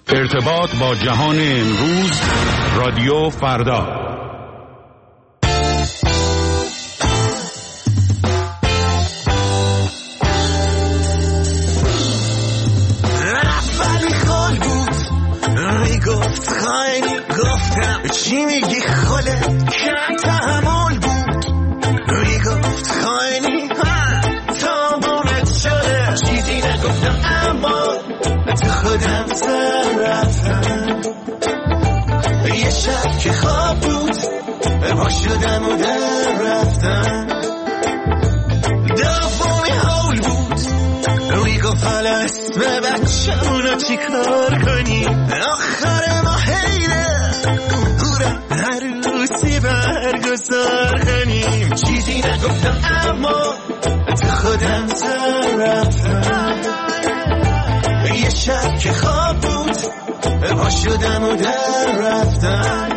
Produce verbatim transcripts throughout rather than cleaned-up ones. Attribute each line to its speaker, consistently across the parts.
Speaker 1: ارتباط با جهان امروز، رادیو فردا.
Speaker 2: ولی خال بود میگفت خیلی گفتم چی میگی خاله کم تحمل بود میگفت خیلی تا بونت شده چیزی نگفتم اما تو خودم سر رفتم یه شب که خواب بود پا شدم و در رفتم دافونی حول بود میگفت حالا اسم بچه‌مونو چی کار کنی آخر ما حیله هورا عروسی برگزار کنیم چیزی نگفتم اما تو خودم سر رفتم یه شب که خواب بود پا شدم و در رفتم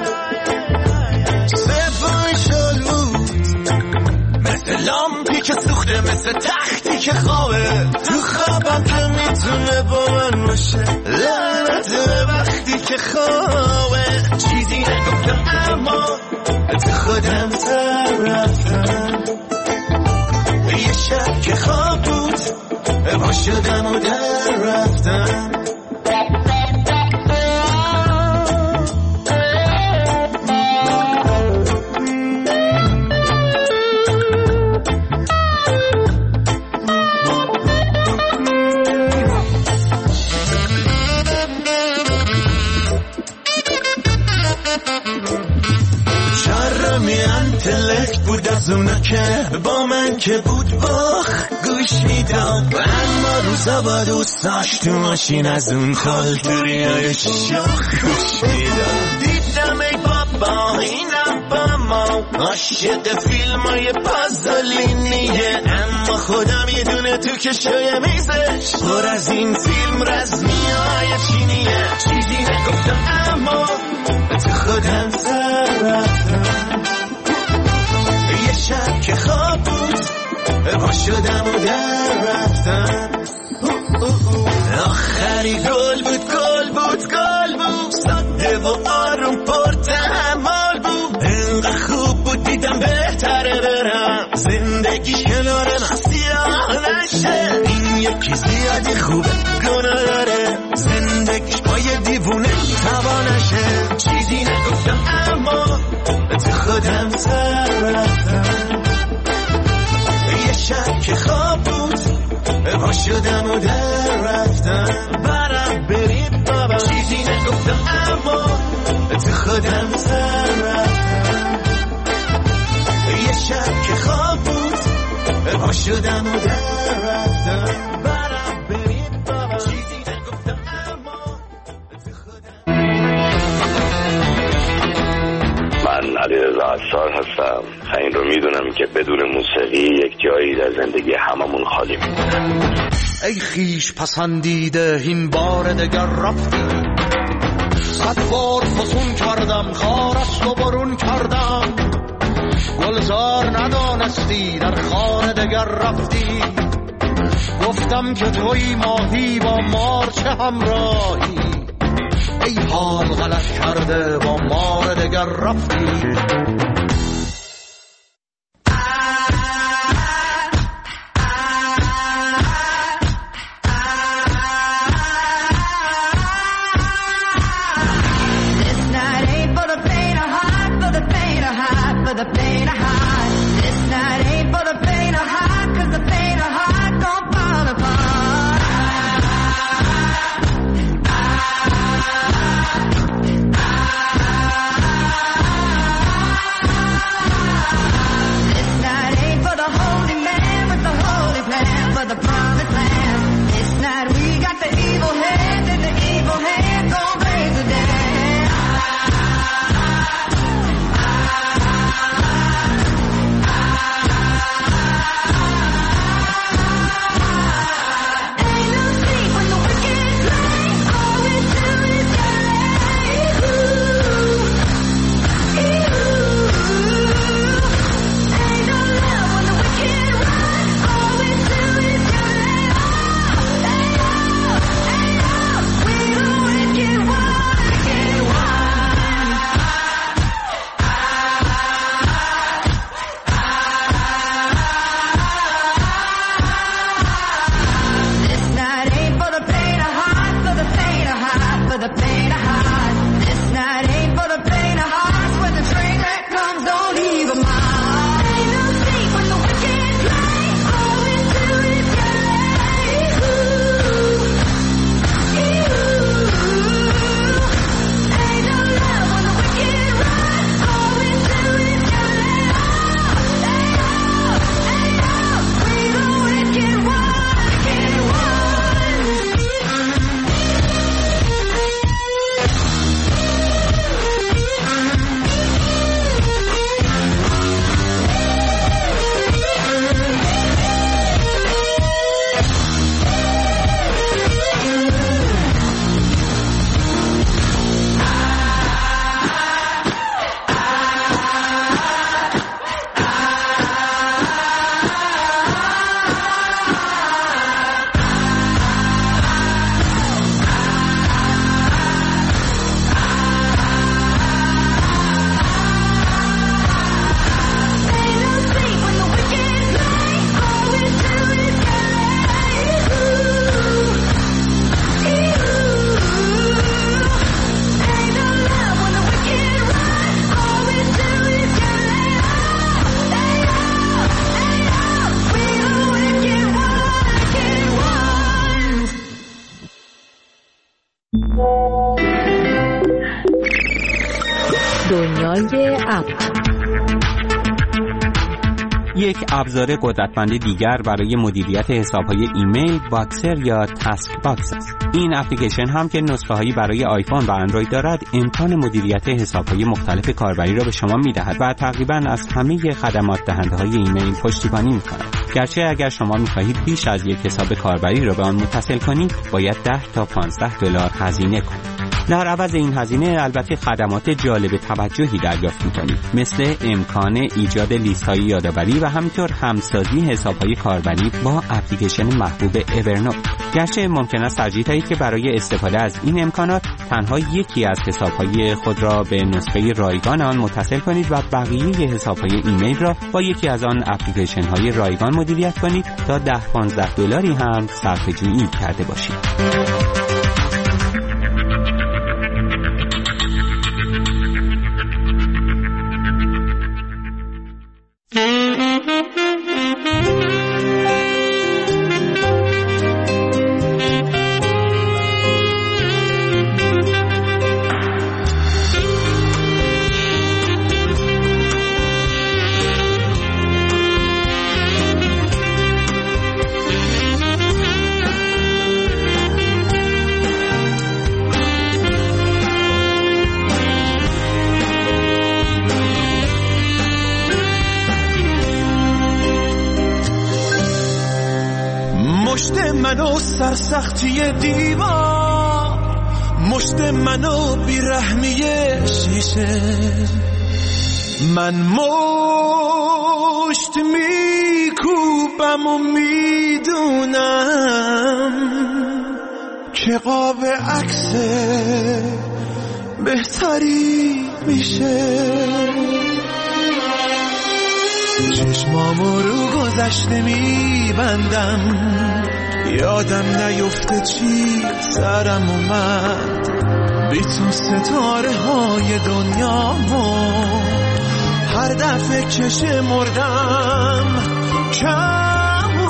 Speaker 2: سفای شل بود مثل لامپی که سوخته مثل تختی که خوابه تو خوابم که میتونه با من باشه لعنت وقتی که خوابه چیزی نگفتم اما تو خودم سر رفتم یه شب که خواب بود پا شدم و در رفتم انتلکت بود از اونا که با من که بود باخ گوش میدم اما روزا با دوستاش تو ماشین از اون خالتوری های شاخ گوش میدم دیدم ای بابا اینم با ما عاشق فیلم های پازلینیه اما خودم یه دونه تو کشوی میزش پر از این فیلم رزمی های چینیه چیزی نگفتم اما تو خودم سر رفتم یه شب که خواب بود پا شدم و در رفتم آخری گل بود گل بود گل بود ساده و آروم پر تحمل بود اینقدر خوب بود دیدم بهتره برم زندگی کنار من سیاه نشه این یکی زیادی خوبه گناه داره زندگیش با یه دیوونه توانشه چیزی نگفتم اما تو خودم سر رفتم یه شب که خواب بود پا شدم و در رفتم برم بریم بابا چیزی نگفتم اما تو خودم سر رفتم یه شب که خواب بود پا شدم و در رفتم برم بریم بابا چیزی نگفتم اما تو خودم.
Speaker 3: من علیرضا عصار هستم. این رو میدونم که بدون موسیقی یک جایی در زندگی هممون خالی میمونه.
Speaker 4: ای خیش پسندیده این بار دگر رفتی صد بار فسون کردم خارست و برون کردم گلزار ندانستی در خانه دگر رفتی گفتم که توی ماهی با مار چه همراهی ای حال غلط کرده با مار دگر رفتی
Speaker 5: دنیای اپ.
Speaker 6: یک ابزار قدرتمند دیگر برای مدیریت حساب‌های ایمیل باکسر یا تاسک باکس است. این اپلیکیشن هم که نسخه‌هایی برای آیفون و اندروید دارد، امکان مدیریت حساب‌های مختلف کاربری را به شما می‌دهد و تقریباً از همه خدمات دهنده‌های ایمیل پشتیبانی می‌کند. گرچه اگر شما می‌خواهید بیش از یک حساب کاربری را به آن متصل کنید، باید ده تا پانزده دلار هزینه کنید. در عوض این هزینه البته خدمات جالب توجهی دریافت می‌کنید، مثل امکان ایجاد لیست‌های یادآوری و همینطور همسازی حساب‌های کاربری با اپلیکیشن محبوب اورنوت. گرچه ممکن است ترجیح دهید که برای استفاده از این امکانات تنها یکی از حساب‌های خود را به نسخه رایگان آن متصل کنید و بقیه حساب‌های ایمیل را با یکی از آن اپلیکیشن‌های رایگان مدیریت کنید تا ده پانزده دلاری هم صرفه‌جویی کرده باشید.
Speaker 2: منو سرسختی دیوار، مشت منو بیرحمی شیشه، من مشت میکوبم و میدونم که قاب عکس بهتری میشه. چشمامو رو گذشته میبندم، یادم نیفته چی سرم اومد، بی تو ستاره های دنیامو هر دفعه که شمردم کم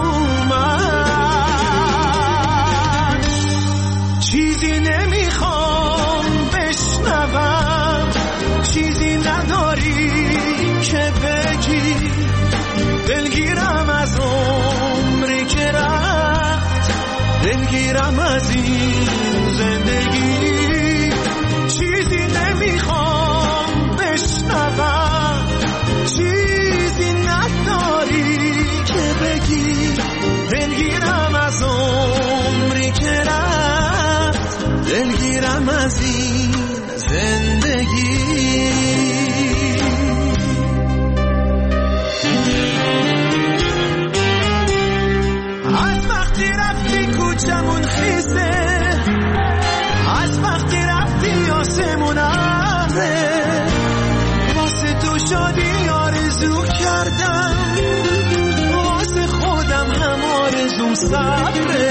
Speaker 2: اومد. چیزی نمیخوام بشنوم، چیزی نداری که بگی، دلگیرم از عمری که رفت، دلگیرم از این زندگی. چیزی نمیخوام بشنوم، چیزی نداری که بگی، دلگیرم از عمری که رفت، دلگیرم از این زندگی. کوچمون خیسه، از وقتی رفتی آسمون ابره، واسه تو شادی آرزو کردم، واسه خودم هم آرزوم صبره.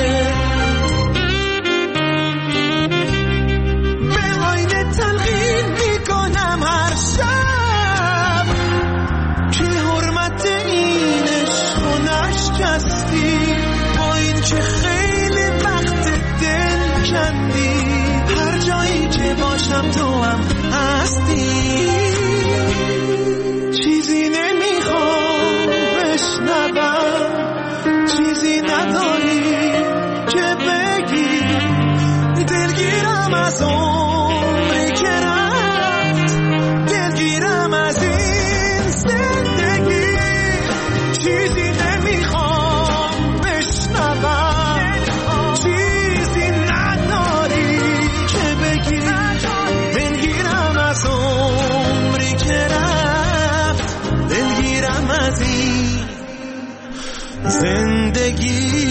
Speaker 2: به آینه تلقین میکنم هر شب که حرمت این عشق و نشکستی، که خیلی وقت دل کندی، هر جایی که باشم تو هم هستی. چیزی نمیخوام بشنوم، چیزی نداری که بگی، دلگیرم از عمری که رفت، دلگیرم از این زندگی. چیزی نمیخوام چیزی نداری که بگی، دلگیرم از عمری که رفت، دلگیرم از این زندگی.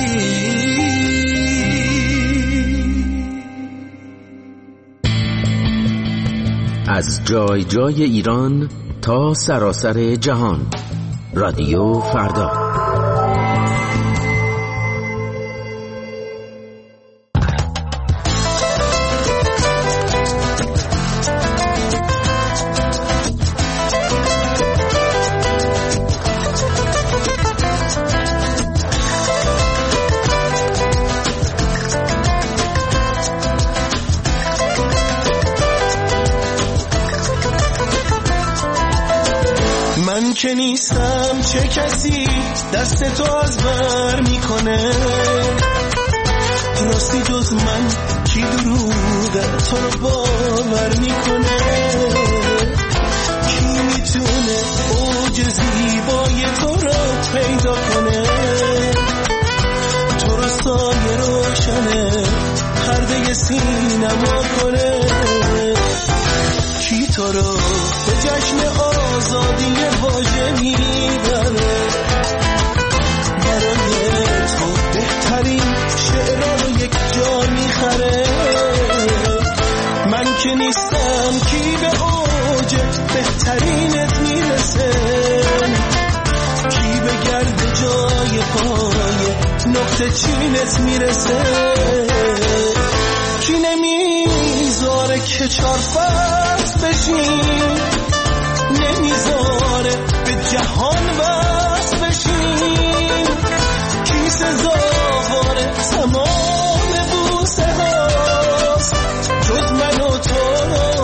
Speaker 7: از جای جای ایران تا سراسر جهان، رادیو فردا.
Speaker 2: من که نیستم چه کسی دست تو از بر میکنه، راستی جز من کی دروغ تو رو باور میکنه، کی میتونه اوج زیبای تو رو پیدا کنه، تو رو سایه روشنه پرده سینما کنه، کی تو رو به جشن آزادی واژه میبره، برای تو بهترین شعرها رو یک جا میخره، من که نیستم کی به اوج بهترینت میرسه، کی به گرد جای پای نقطه چینت میرسه، کی نمیذاره که چار فصل بشین، نمیذاره به جهان بس بشین، کی سزاواره تمام بوسه هاست جز من و تو،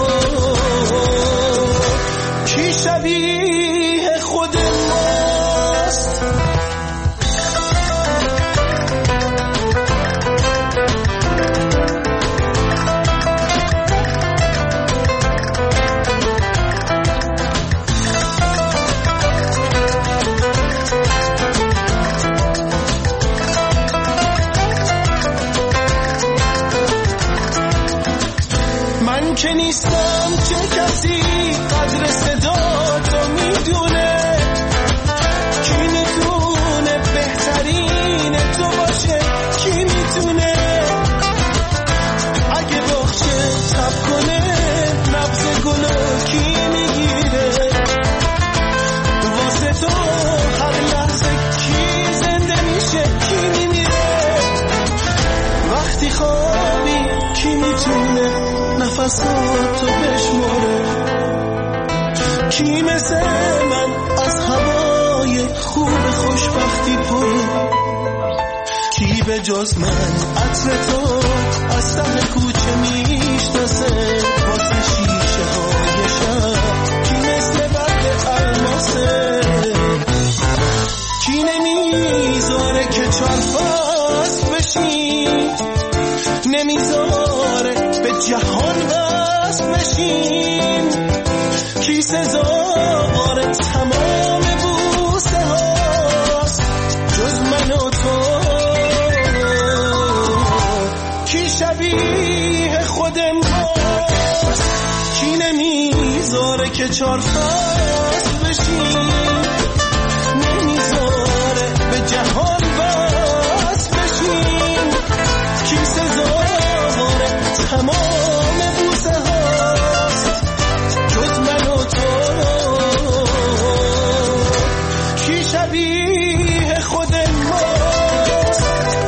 Speaker 2: کی شبیه خود ماست. من که نیستم چه کسی قدر صدا تو میدونه، کی میتونه بهترین تو باشه، کی میتونه اگه باغچه تب کنه نبض گلو کی میگیره، واسه تو هر لحظه کی زنده میشه کی میمیره، وقتی خوابی کی میتونه نفساتو بشماره، کی مثل من از هوای خوب خوشبختی پره، کی به جز من عطر تو از ته کوچه میشناسه، واسه شیشه های شب کی مثل برگ الماسه، کی نمیذاره که چار فصل بشین، نمیذاره به جهان بس بشین، کی سزاوار تمام بوسه هاست جز من و تو، کی شبیه خود ماست، کی نمیذاره که چار فصل بشین، نمیذاره به جهان بس بشین، کی سزاوار تمام بوسه هاست جز من و تو، کی شبیه خود ماست.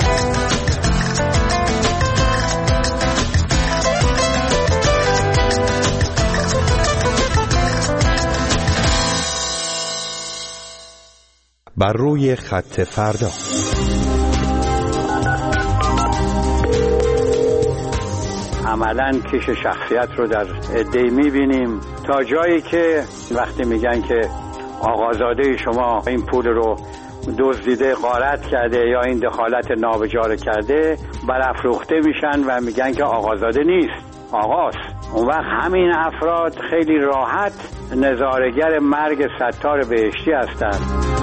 Speaker 1: بر روی خط فردا.
Speaker 5: عملاً کش شخصیت رو در عده‌ای می‌بینیم تا جایی که وقتی میگن که آقازاده شما این پول رو دزدیده غارت کرده یا این دخالت نابجا کرده، برافروخته میشن و میگن که آقازاده نیست، آقاست. اون وقت همین افراد خیلی راحت نظاره‌گر مرگ ستار بهشتی هستند.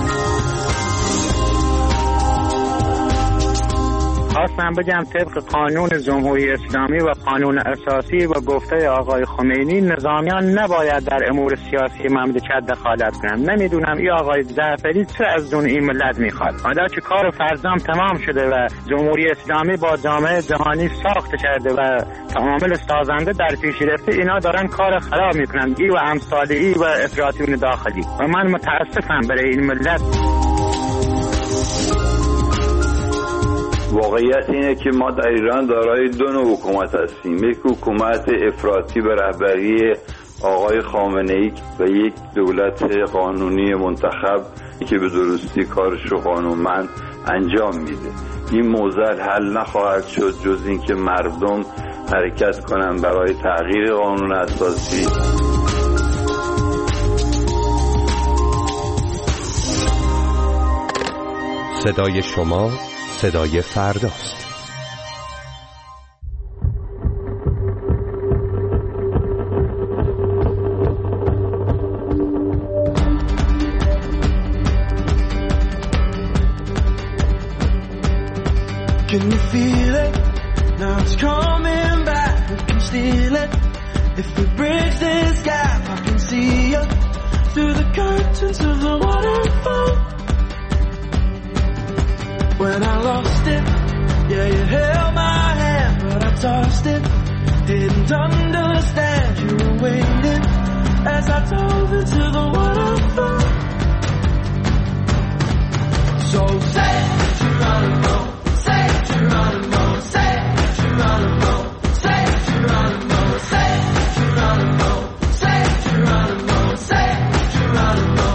Speaker 8: خواستم بگم طبق قانون جمهوری اسلامی و قانون اساسی و گفته آقای خمینی، نظامیان نباید در امور سیاسی مملکت دخالت کنند. نمیدونم این آقای جعفری چه از دون این ملت میخواد. حالا که کار فرزام تمام شده و جمهوری اسلامی با جامعه جهانی ساخت کرده و تعامل سازنده در پیش گرفته، اینا دارن کار خراب میکنن، ای و امثال ای و افراطیون داخلی، و من متاسفم برای این ملت.
Speaker 3: واقعیت اینه که ما در ایران دارای دو نوع حکومت هستیم، یک حکومت افراطی به رهبری آقای خامنه‌ای و یک دولت قانونی منتخب که به درستی کارش رو قانونمند انجام میده. این موضوع حل نخواهد شد جز اینکه مردم حرکت کنن برای تغییر قانون اساسی.
Speaker 9: صدای شما، صدای فرداست.
Speaker 2: Can you feel it? Now it's coming back. We can steal it. If we bridge this gap, I can see you through the curtains of the waterfall. When I lost it, yeah, you held my hand, but I tossed it. Didn't understand you were waiting as I dove into the waterfall. So say Geronimo, say Geronimo, say Geronimo, say Geronimo, say Geronimo, say Geronimo, say Geronimo.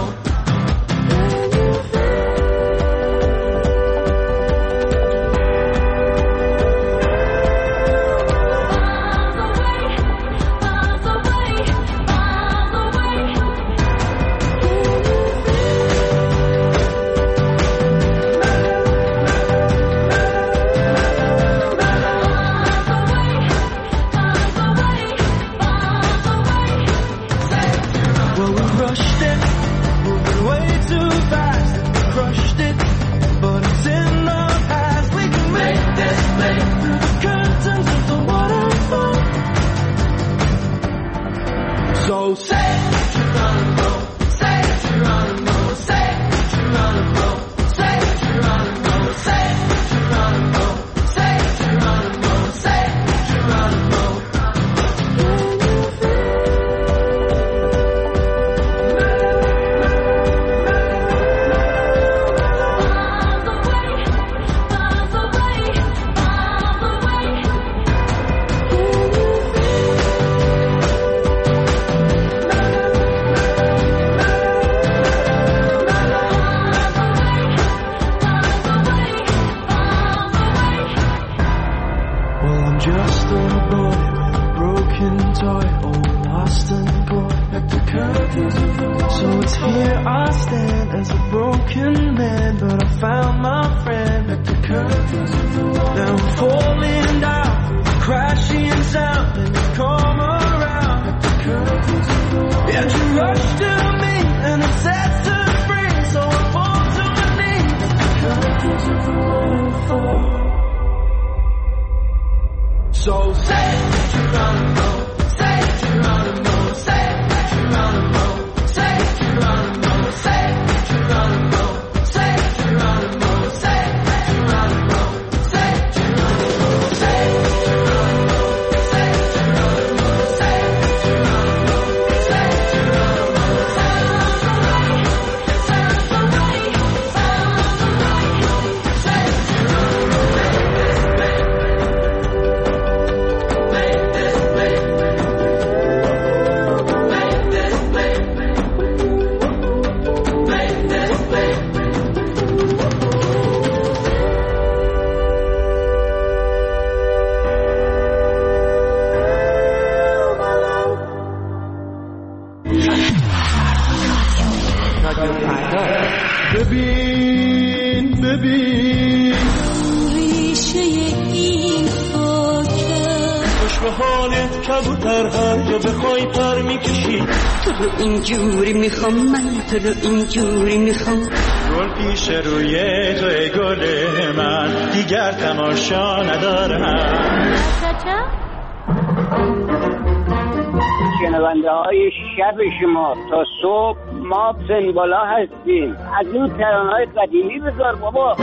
Speaker 2: ببین ببین ریشه این خاکه خوش به حالت کبوتر هر جا بخوای پر میکشی
Speaker 10: تو رو اینجوری میخوام من تو رو اینجوری میخوام
Speaker 11: گل پیش روی جای گل من دیگر تماشا ندارم
Speaker 5: شنونده های شب شما تا صبح ما سنبالا هستیم از اون ترانه های قدیمی بذار بابا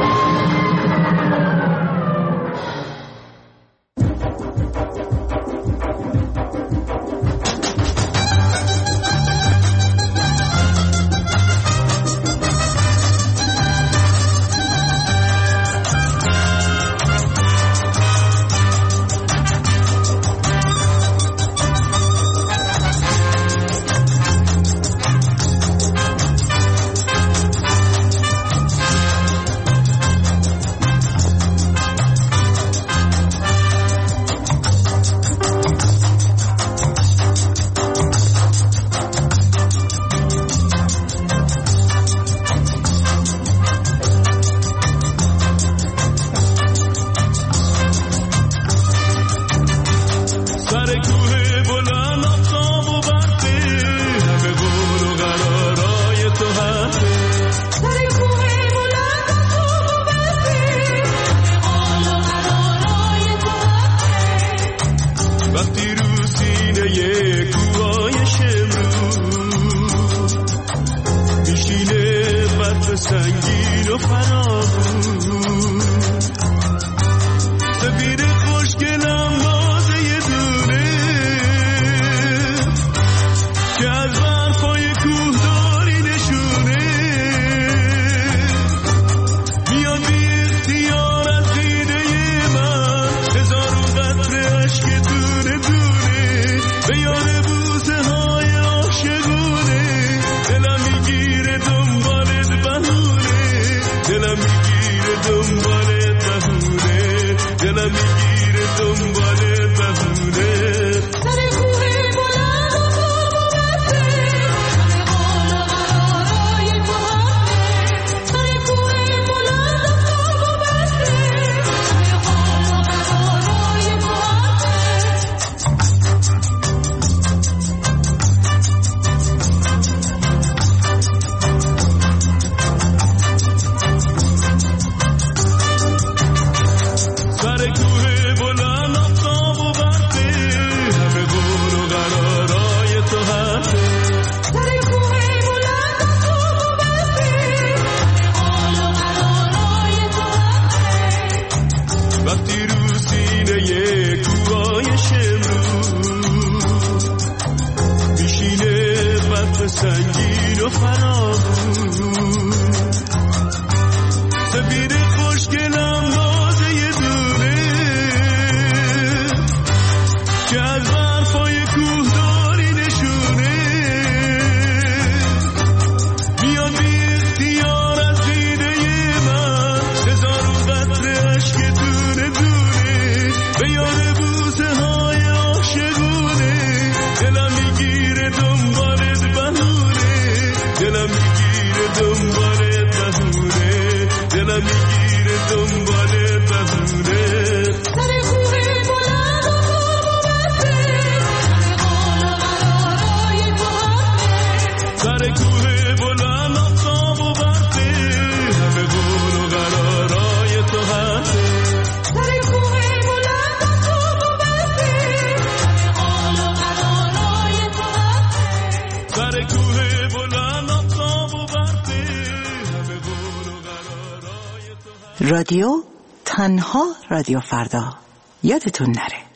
Speaker 2: دنبال بهونه سر کوه بلند و بسته حال و قرارای تو هسته سر کوه بلند آفتاب و بسته همه قول و قرارای تو هسته سر کوه بلند آفتاب و بسته همه قول و قرارای تو هسته سر کوه بلند آفتاب و بسته همه قول و قرارای تو هسته.
Speaker 12: رادیو تنها رادیو فردا. یادتون نره.